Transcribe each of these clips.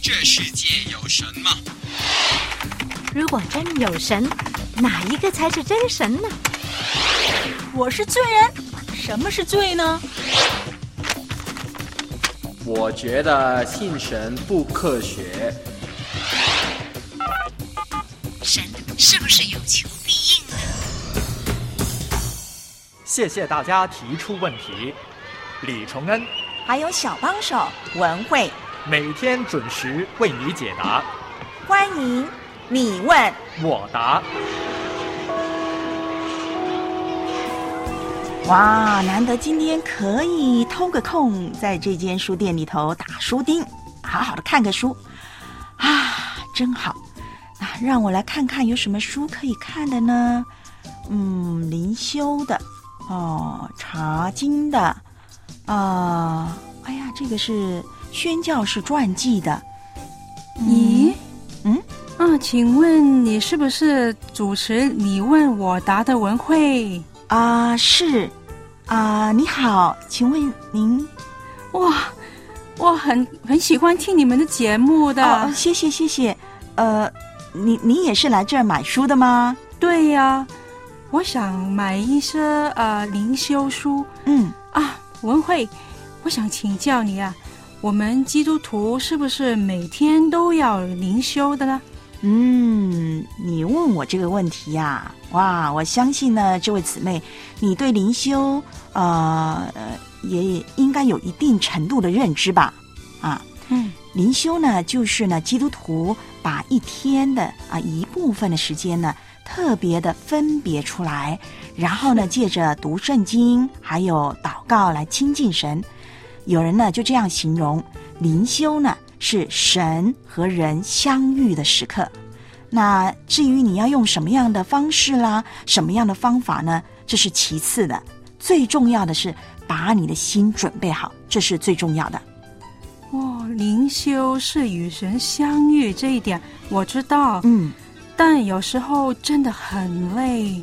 这世界有神吗？ 如果真有神，哪一个才是真神呢？ 我是罪人，什么是罪呢？ 我觉得信神不科学。 神是不是有求必应呢？ 谢谢大家提出问题，李崇恩还有小帮手文慧， 每天准时为你解答。 欢迎你问我答。 哇，难得今天可以偷个空，在这间书店里头打书钉，好好的看个书啊，真好。那让我来看看有什么书可以看的呢？灵修的查经的哎呀，这个是宣教士传记的。 咦？请问你是不是主持你问我答的文慧？ 是你好，请问您？ 哇，我很喜欢听你们的节目的。 谢谢。你也是来这儿买书的吗？ 对呀，我想买一些灵修书。文慧，我想请教你啊，我们基督徒是不是每天都要灵修的呢？ 你问我这个问题呀，哇，我相信呢，这位姊妹，你对灵修也应该有一定程度的认知吧？灵修呢，就是呢，基督徒把一天的一部分的时间呢，特别的分别出来，然后呢，借着读圣经还有祷告来亲近神。有人呢就这样形容，灵修呢是神和人相遇的时刻。那至于你要用什么样的方式啦，什么样的方法呢，这是其次的，最重要的是把你的心准备好，这是最重要的。 灵修是与神相遇，这一点我知道。但有时候真的很累，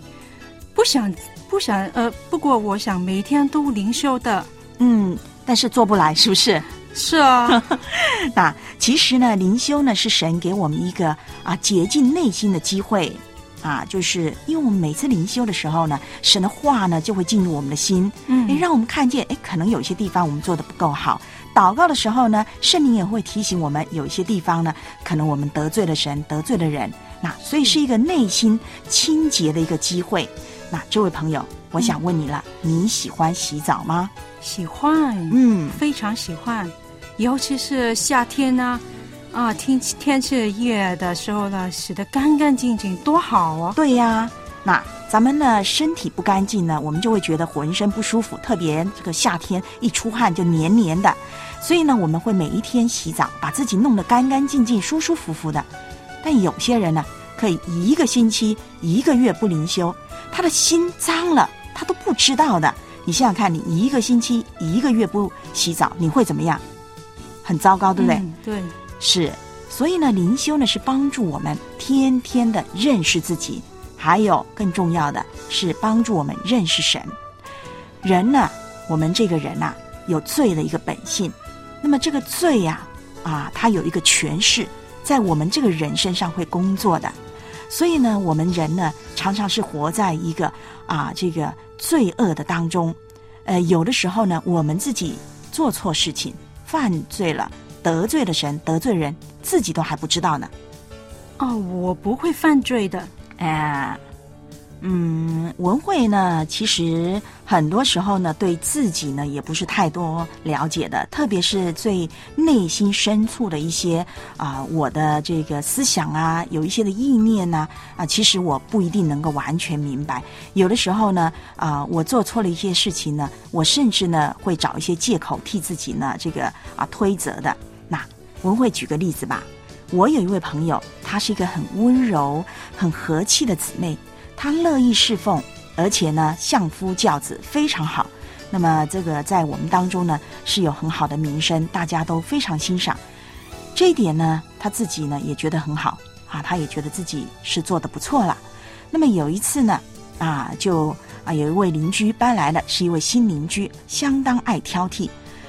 不过我想每天都灵修的。 但是做不来，是不是？ 是啊。 那其实呢，灵修呢是神给我们一个洁净内心的机会就是因为我们每次灵修的时候呢，神的话呢就会进入我们的心，让我们看见可能有些地方我们做得不够好。祷告的时候呢，圣灵也会提醒我们有一些地方呢，可能我们得罪了神，得罪了人。那所以是一个内心清洁的一个机会。那这位朋友，我想问你了，你喜欢洗澡吗？ 喜欢，非常喜欢，尤其是夏天呢，天气热的时候呢，洗得干干净净，多好啊！ 对呀，那咱们呢身体不干净呢，我们就会觉得浑身不舒服，特别这个夏天一出汗就黏黏的，所以呢，我们会每一天洗澡，把自己弄得干干净净、舒舒服服的。但有些人呢，可以1个星期、1个月不灵修，他的心脏了，他都不知道的。你想想看，你1个星期、1个月不洗澡，你会怎么样？很糟糕，对不对？ 对， 是。所以呢，灵修呢是帮助我们天天的认识自己，还有更重要的是帮助我们认识神。人呢，我们这个人有罪的一个本性，那么这个罪它有一个权势，在我们这个人身上会工作的。所以呢，我们人呢常常是活在一个这个罪恶的当中。有的时候呢，我们自己做错事情，犯罪了，得罪了神，得罪人，自己都还不知道呢。 我不会犯罪的。 文慧呢，其实很多时候呢，对自己呢也不是太多了解的，特别是最内心深处的一些我的这个思想有一些的意念其实我不一定能够完全明白。有的时候呢，我做错了一些事情呢，我甚至呢会找一些借口替自己呢这个推责的。那文慧举个例子吧，我有一位朋友，她是一个很温柔、很和气的姊妹。他乐意侍奉，而且呢相夫教子，非常好。那么这个在我们当中呢是有很好的名声，大家都非常欣赏。这一点呢，他自己呢也觉得很好他也觉得自己是做得不错了。那么有一次呢有一位邻居搬来了，是一位新邻居，相当爱挑剔。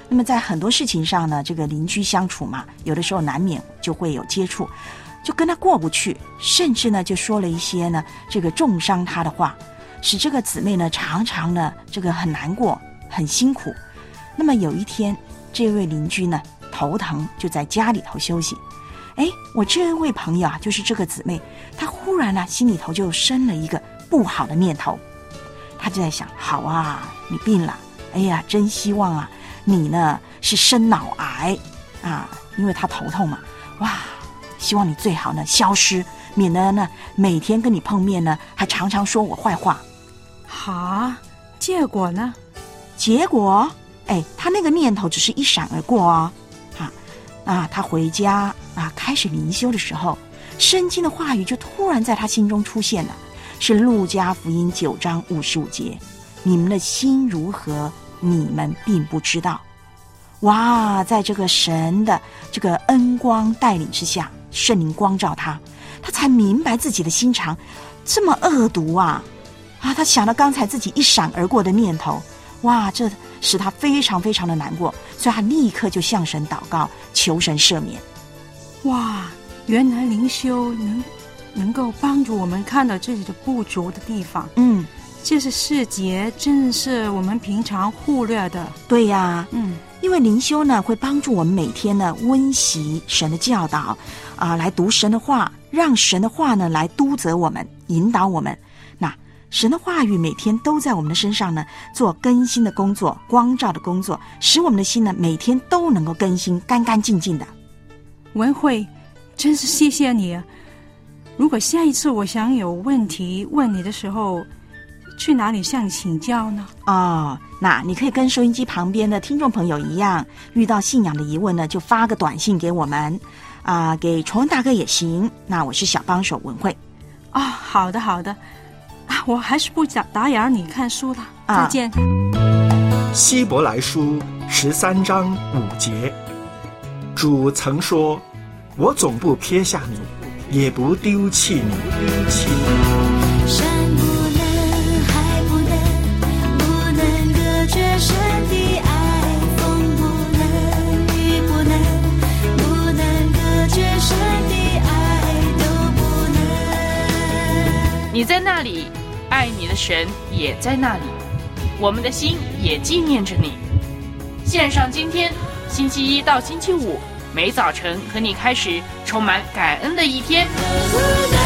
那么在很多事情上呢，这个邻居相处嘛，有的时候难免就会有接触，就跟他过不去，甚至呢就说了一些呢这个重伤他的话，使这个姊妹呢常常呢这个很难过，很辛苦。那么有一天，这位邻居呢头疼，就在家里头休息。我这位朋友啊，就是这个姊妹，她忽然呢心里头就生了一个不好的念头，她就在想，好啊，你病了，哎呀，真希望啊你呢是生脑癌啊，因为她头痛嘛，哇，希望你最好呢消失，免得呢每天跟你碰面呢还常常说我坏话。 好，结果呢？ 结果他那个念头只是一闪而过哦。他回家开始灵修的时候，圣经的话语就突然在他心中出现了，是路加福音9章55节，你们的心如何，你们并不知道。哇，在这个神的这个恩光带领之下，圣灵光照他才明白自己的心肠这么恶毒啊！他想到刚才自己一闪而过的念头，哇，这使他非常非常的难过，所以他立刻就向神祷告，求神赦免。 哇，原来灵修能够帮助我们看到自己的不足的地方。这是细节，真的是我们平常忽略的。 对呀，因为灵修呢会帮助我们每天呢温习神的教导来读神的话，让神的话呢来督责我们，引导我们。那神的话语每天都在我们的身上呢做更新的工作，光照的工作，使我们的心呢每天都能够更新，干干净净的。 文慧，真是谢谢你啊！如果下一次我想有问题问你的时候，去哪里向你请教呢？ 那你可以跟收音机旁边的听众朋友一样，遇到信仰的疑问呢，就发个短信给我们给崇文大哥也行。那我是小帮手文慧。 好的好的我还是不打扰你看书了，再见。 希伯来书13章5节，主曾说，我总不撇下你，也不丢弃你。 山不能海不能，不能隔绝神的爱，风不能雨不能，不能隔绝神的爱，都不能。 你在那里，爱你的神也在那里，我们的心也纪念着你。线上今天星期一到星期五，每早晨和你开始充满感恩的一天。